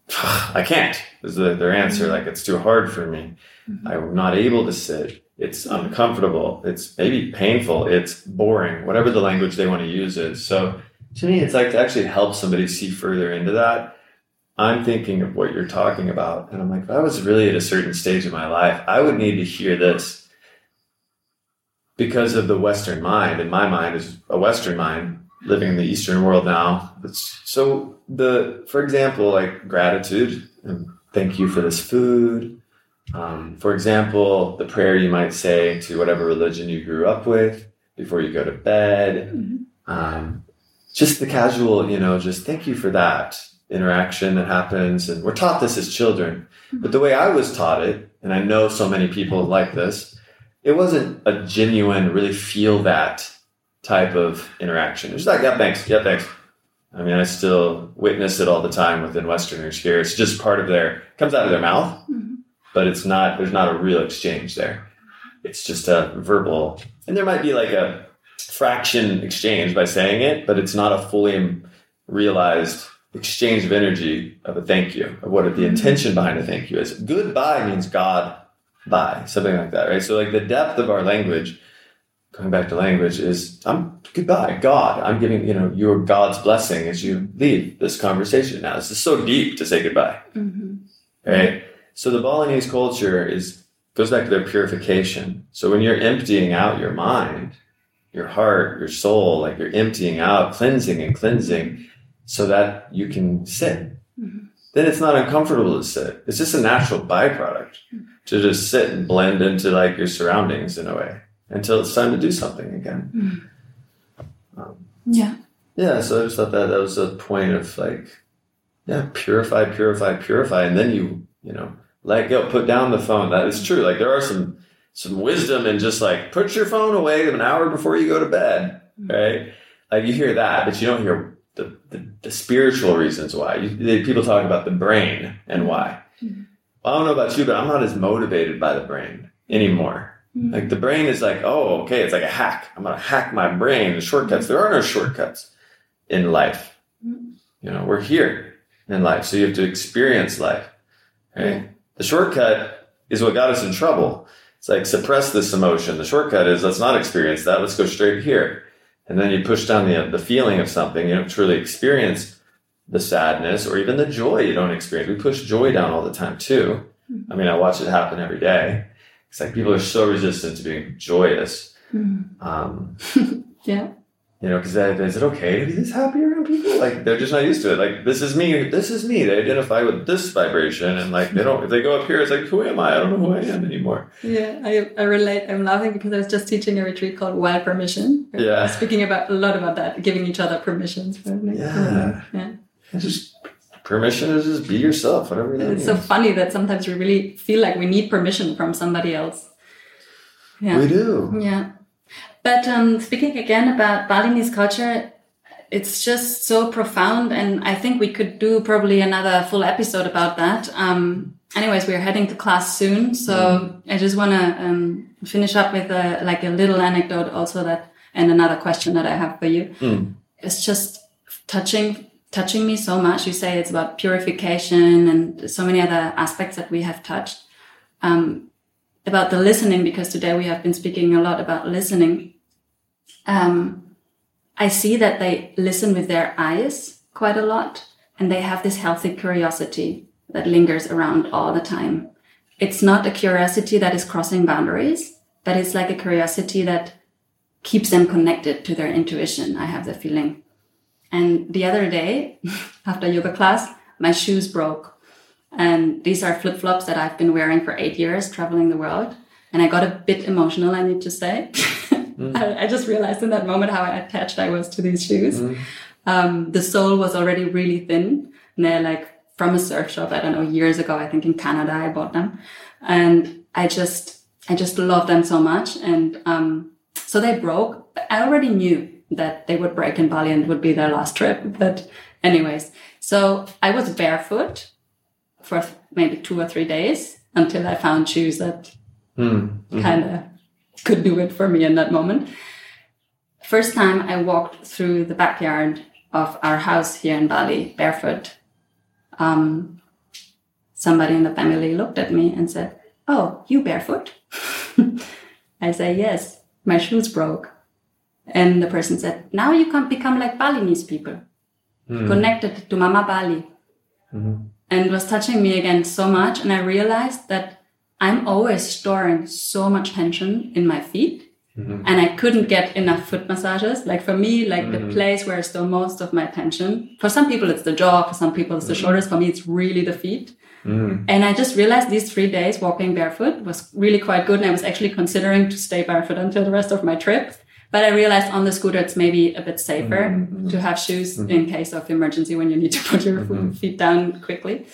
I can't is the, their answer. Mm-hmm. Like, it's too hard for me. Mm-hmm. I'm not able to sit. It's uncomfortable. It's maybe painful. It's boring, whatever the language they want to use is. So to me, it's like to actually help somebody see further into that. I'm thinking of what you're talking about. And I'm like, if I was really at a certain stage of my life, I would need to hear this because of the Western mind. And my mind is a Western mind living in the Eastern world now. It's, so the, for example, like gratitude and thank you for this food. Um, for example, the prayer you might say to whatever religion you grew up with before you go to bed. Mm-hmm. Um, just the casual, you know, just thank you for that interaction that happens. And we're taught this as children. Mm-hmm. But the way I was taught it, and I know so many people like this, it wasn't a genuine, really feel that type of interaction. It's like, yeah, thanks. Yeah, thanks. I mean, I still witness it all the time within Westerners here. It's just part of their, it comes out of their mouth. Mm-hmm. But it's not, there's not a real exchange there. It's just a verbal, and there might be like a fraction exchange by saying it, but it's not a fully realized exchange of energy of a thank you, of what the intention behind a thank you is. Goodbye means God bye, something like that, right? So like the depth of our language, going back to language, is I'm goodbye, God. I'm giving, you know, your God's blessing as you leave this conversation now. This is so deep to say goodbye, mm-hmm. right? So the Balinese culture is goes back to their purification. So when you're emptying out your mind, your heart, your soul, like you're emptying out, cleansing and cleansing so that you can sit, mm-hmm. then it's not uncomfortable to sit. It's just a natural byproduct mm-hmm. to just sit and blend into like your surroundings in a way until it's time to do something again. Mm-hmm. Um, yeah. Yeah. So I just thought that that was a point of like, yeah, purify, purify, purify. And then you, you know, let go, put down the phone. That is true. Like there are some, some wisdom in just like, put your phone away an hour before you go to bed. Right. Like you hear that, but you don't hear the, the, the spiritual reasons why. You, they, people talk about the brain and why. Mm-hmm. Well, I don't know about you, but I'm not as motivated by the brain. anymore. Mm-hmm. Like the brain is like, oh, okay, it's like a hack. I'm going to hack my brain. The shortcuts. There are no shortcuts in life. Mm-hmm. You know, we're here in life. So you have to experience life. Right? Yeah. The shortcut is what got us in trouble. It's like suppress this emotion. The shortcut is let's not experience that. Let's go straight here. And then you push down the, the feeling of something. You don't truly experience the sadness or even the joy you don't experience. We push joy down all the time too. I mean, I watch it happen every day. It's like people are so resistant to being joyous. Mm-hmm. Um, yeah. You know, because is it okay to be this happy around people? Like, they're just not used to it. Like, this is me. This is me. They identify with this vibration. And, like, they don't, if they go up here, it's like, who am I? I don't know who I am anymore. Yeah, I, I relate. I'm laughing because I was just teaching a retreat called Wild Permission. Yeah. Speaking about a lot about that, giving each other permissions. For, like, yeah. Yeah. Just permission is just be yourself, whatever that It's means. so funny that sometimes we really feel like we need permission from somebody else. Yeah. We do. Yeah. But um, speaking again about Balinese culture, it's just so profound. And I think we could do probably another full episode about that. Um, anyways, we're heading to class soon. So mm. I just want to um, finish up with a, like a little anecdote also that, and another question that I have for you. Mm. It's just touching, touching me so much. You say it's about purification and so many other aspects that we have touched. Um, about the listening, because today we have been speaking a lot about listening. Um, I see that they listen with their eyes quite a lot, and they have this healthy curiosity that lingers around all the time. It's not a curiosity that is crossing boundaries, but it's like a curiosity that keeps them connected to their intuition. I have the feeling. And the other day, after yoga class, my shoes broke. And these are flip-flops that I've been wearing for eight years, traveling the world. And I got a bit emotional, I need to say. Mm. I, I just realized in that moment how attached I was to these shoes. Mm. Um, the sole was already really thin. And they're like from a surf shop, I don't know, years ago, I think in Canada, I bought them. And I just, I just love them so much. And um, so they broke. I already knew that they would break in Bali and it would be their last trip. But anyways, so I was barefoot for maybe two or three days until I found shoes that mm-hmm. kind of could do it for me in that moment. First time I walked through the backyard of our house here in Bali, barefoot. Um, somebody in the family looked at me and said, "Oh, you barefoot?" I say, "Yes, my shoes broke." And the person said, "Now you can become like Balinese people, mm. connected to Mama Bali." Mm-hmm. And it was touching me again so much. And I realized that I'm always storing so much tension in my feet. Mm-hmm. And I couldn't get enough foot massages. Like for me, like mm-hmm. the place where I store most of my tension. For some people, it's the jaw. For some people, it's the mm-hmm. shoulders. For me, it's really the feet. Mm-hmm. And I just realized these three days walking barefoot was really quite good. And I was actually considering to stay barefoot until the rest of my trip. But I realized on the scooter, it's maybe a bit safer mm-hmm. to have shoes mm-hmm. in case of emergency when you need to put your mm-hmm. feet down quickly.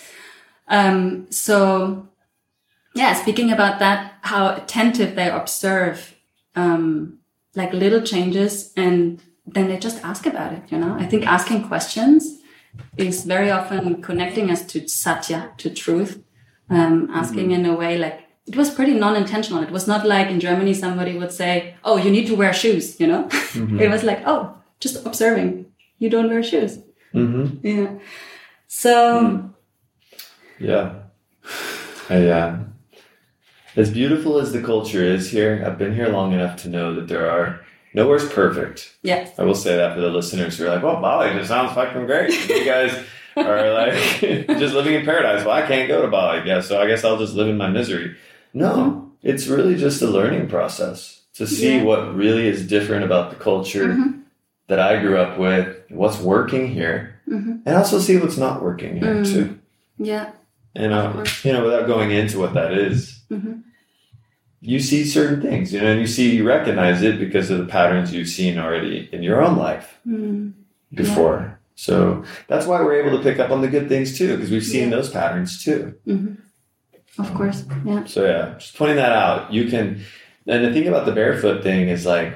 Um, so, yeah, speaking about that, how attentive they observe, um, like little changes, and then they just ask about it, you know? I think asking questions is very often connecting us to satya, to truth, um, asking mm-hmm. in a way like, it was pretty non-intentional. It was not like in Germany, somebody would say, "Oh, you need to wear shoes," you know? Mm-hmm. It was like, "Oh, just observing. You don't wear shoes." Mm-hmm. Yeah. So. Mm. Yeah. I, uh, as beautiful as the culture is here, I've been here long enough to know that there are, nowhere's perfect. Yeah. I will say that for the listeners who are like, "Well, Bali just sounds fucking great. You guys are like just living in paradise. Well, I can't go to Bali. Yeah, so I guess I'll just live in my misery." No, mm-hmm. it's really just a learning process to see yeah. what really is different about the culture mm-hmm. that I grew up with, what's working here, mm-hmm. and also see what's not working here mm-hmm. too. Yeah. And, uh, you know, without going into what that is, mm-hmm. you see certain things, you know, and you see, you recognize it because of the patterns you've seen already in your own life mm-hmm. before. Yeah. So that's why we're able to pick up on the good things too, because we've seen yeah. those patterns too. Mm-hmm. Of course, yeah. So yeah, just pointing that out. You can, and the thing about the barefoot thing is like,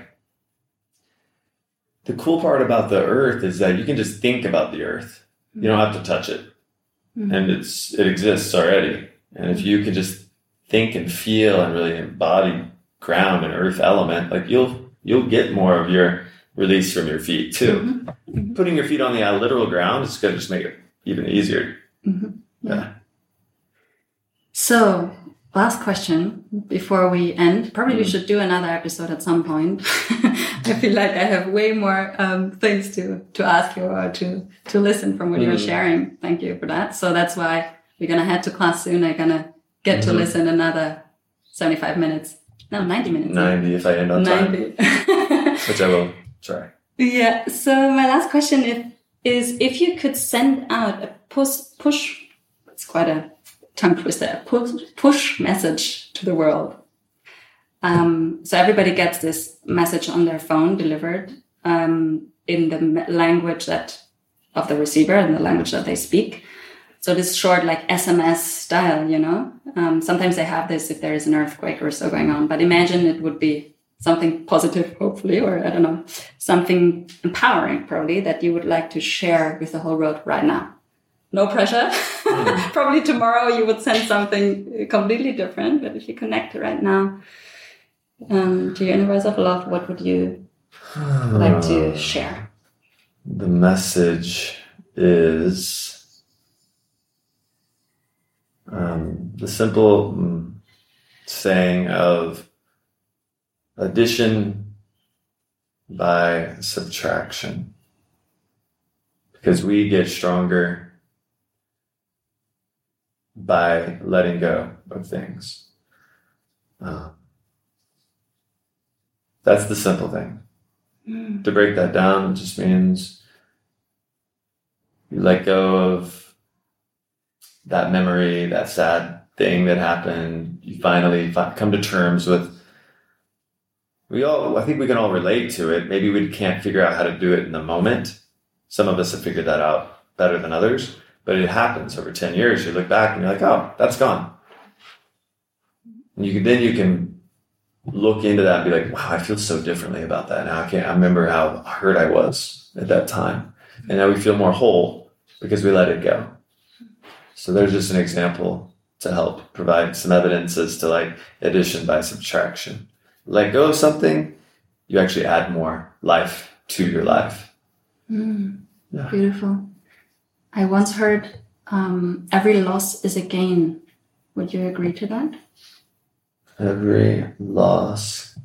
the cool part about the earth is that you can just think about the earth. You don't have to touch it. Mm-hmm. And it's it exists already. And if you can just think and feel and really embody ground and earth element, like you'll you'll get more of your release from your feet too. Mm-hmm. Mm-hmm. Putting your feet on the uh, literal ground is going to just make it even easier. Mm-hmm. Yeah. yeah. So, last question before we end. Probably mm-hmm. we should do another episode at some point. I feel like I have way more um, things to, to ask you or to, to listen from what mm-hmm. you're sharing. Thank you for that. So that's why we're going to head to class soon. I'm going to get mm-hmm. to listen another seventy-five minutes. No, ninety minutes. ninety if I end on ninety. Time. Which I will try. Yeah. So my last question is, is if you could send out a push, push, it's quite a tongue twister, a push, push message to the world. Um, so everybody gets this message on their phone delivered um, in the language that of the receiver and the language that they speak. So this short, like S M S style, you know, um, sometimes they have this if there is an earthquake or so going on, but imagine it would be something positive, hopefully, or I don't know, something empowering probably that you would like to share with the whole world right now. No pressure. Mm. Probably tomorrow you would send something completely different, but if you connect right now um, to your universe of love, what would you like to share? The message is um, the simple mm, saying of addition by subtraction. Because we get stronger by letting go of things. Uh, that's the simple thing. Mm. To break that down, it just means you let go of that memory, that sad thing that happened. You finally fi- come to terms with, we all, I think we can all relate to it. Maybe we can't figure out how to do it in the moment. Some of us have figured that out better than others, but it happens over ten years. You look back and you're like, oh, that's gone. And you can, then you can look into that and be like, wow, I feel so differently about that now. I can't, I remember how hurt I was at that time. And now we feel more whole because we let it go. So there's just an example to help provide some evidence as to like addition by subtraction. Let go of something, you actually add more life to your life. Mm, yeah. Beautiful. I once heard um, every loss is a gain. Would you agree to that? Every loss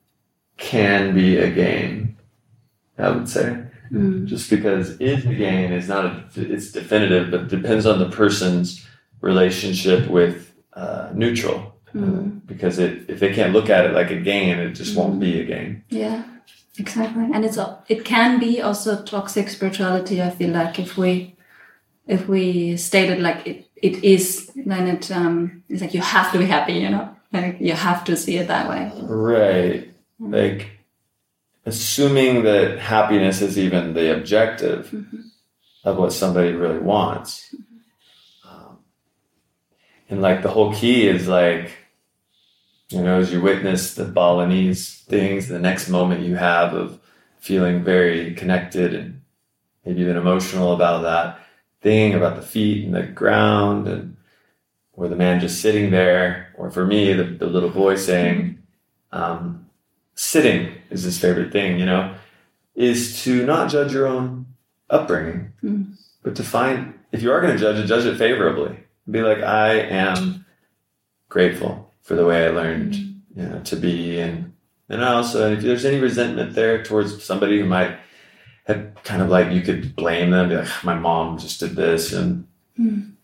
can be a gain, I would say. Mm. Just because is a gain is not, a, it's definitive, but depends on the person's relationship with uh, neutral. Mm. Uh, because it, if they can't look at it like a gain, it just mm. won't be a gain. Yeah, exactly. And it's it can be also toxic spirituality. I feel like if we if we state it like it, it is, then it um it's like you have to be happy, you know, like you have to see it that way. Right, mm. like assuming that happiness is even the objective mm-hmm. of what somebody really wants. Mm-hmm. Um, and like the whole key is like, you know, as you witness the Balinese things, the next moment you have of feeling very connected and maybe even emotional about that thing, about the feet and the ground, and or the man just sitting there, or for me, the, the little boy saying, um, sitting is his favorite thing, you know, is to not judge your own upbringing, mm. but to find, if you are going to judge it, judge it favorably. Be like, I am grateful for the way I learned, mm. you know, to be. And, and also, if there's any resentment there towards somebody who might have kind of like, you could blame them, be like, my mom just did this. And mm.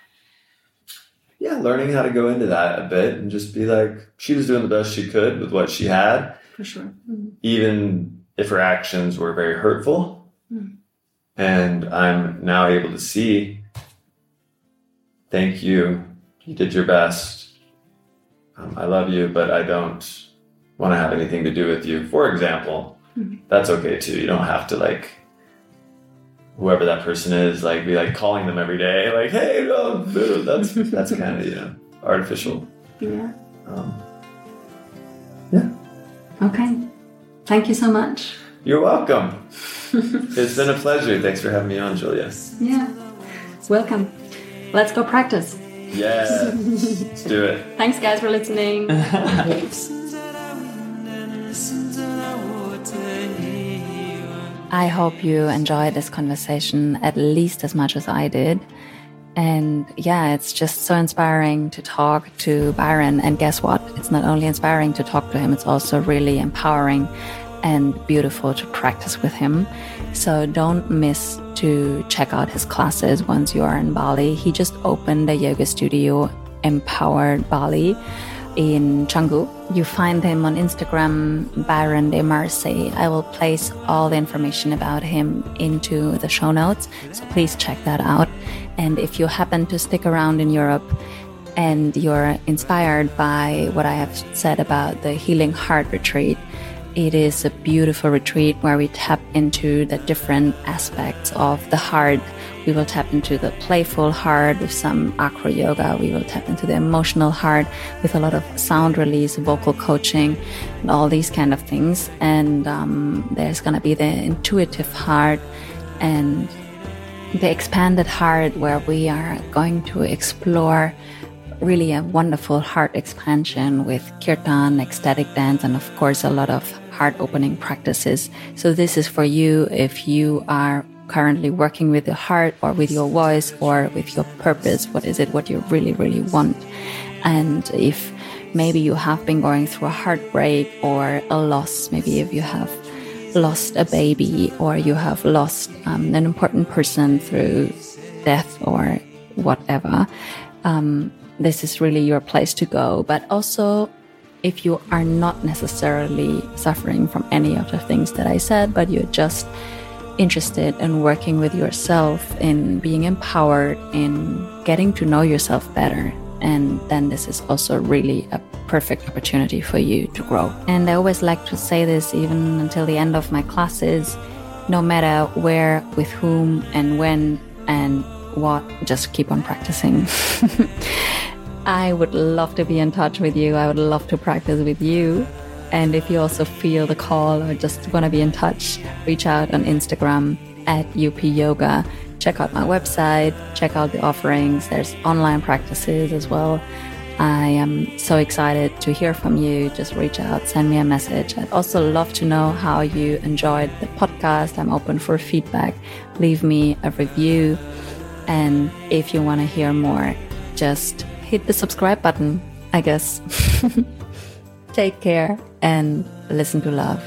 yeah, learning how to go into that a bit and just be like, she was doing the best she could with what she had. For sure. Mm-hmm. Even if her actions were very hurtful. Mm. And I'm now able to see, thank you, you did your best. Um, I love you, but I don't want to have anything to do with you. For example, mm-hmm. that's okay too. You don't have to like, whoever that person is, like be like calling them every day, like, hey, no, that's, that's kind of, you know, artificial. Yeah. Um, yeah. Okay. Thank you so much. You're welcome. It's been a pleasure. Thanks for having me on, Julia. Yeah. Welcome. Let's go practice. Yeah, let's do it. Thanks, guys, for listening. Listen to the wind and listen to the water. I hope you enjoyed this conversation at least as much as I did. And yeah, it's just so inspiring to talk to Byron. And guess what? It's not only inspiring to talk to him, it's also really empowering and beautiful to practice with him. So don't miss to check out his classes once you are in Bali. He just opened a yoga studio, Empowered Bali, in Canggu. You find him on Instagram, Byron de Marse. I will place all the information about him into the show notes, so please check that out. And if you happen to stick around in Europe and you're inspired by what I have said about the Healing Heart Retreat, it is a beautiful retreat where we tap into the different aspects of the heart. We will tap into the playful heart with some acro yoga. We will tap into the emotional heart with a lot of sound release, vocal coaching, and all these kind of things. And um, there's going to be the intuitive heart and the expanded heart, where we are going to explore really a wonderful heart expansion with kirtan, ecstatic dance, and of course a lot of heart opening practices. So this is for you if you are currently working with your heart or with your voice or with your purpose. What is it what you really, really want? And if maybe you have been going through a heartbreak or a loss, maybe if you have lost a baby or you have lost um, an important person through death or whatever, um, this is really your place to go. But also, if you are not necessarily suffering from any of the things that I said, but you're just interested in working with yourself, in being empowered, in getting to know yourself better, and then this is also really a perfect opportunity for you to grow. And I always like to say this even until the end of my classes, no matter where, with whom, and when, and what, just keep on practicing. I would love to be in touch with you. I would love to practice with you. And if you also feel the call or just want to be in touch, reach out on Instagram at U P Yoga. Check out my website, check out the offerings. There's online practices as well. I am so excited to hear from you. Just reach out, send me a message. I'd also love to know how you enjoyed the podcast. I'm open for feedback. Leave me a review. And if you want to hear more, just hit the subscribe button, I guess. Take care and listen to love.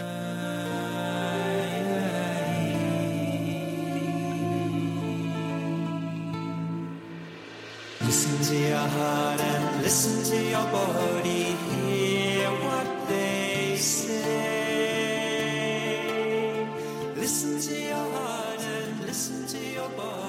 Listen to your heart and listen to your body. Hear what they say. Listen to your heart and listen to your body.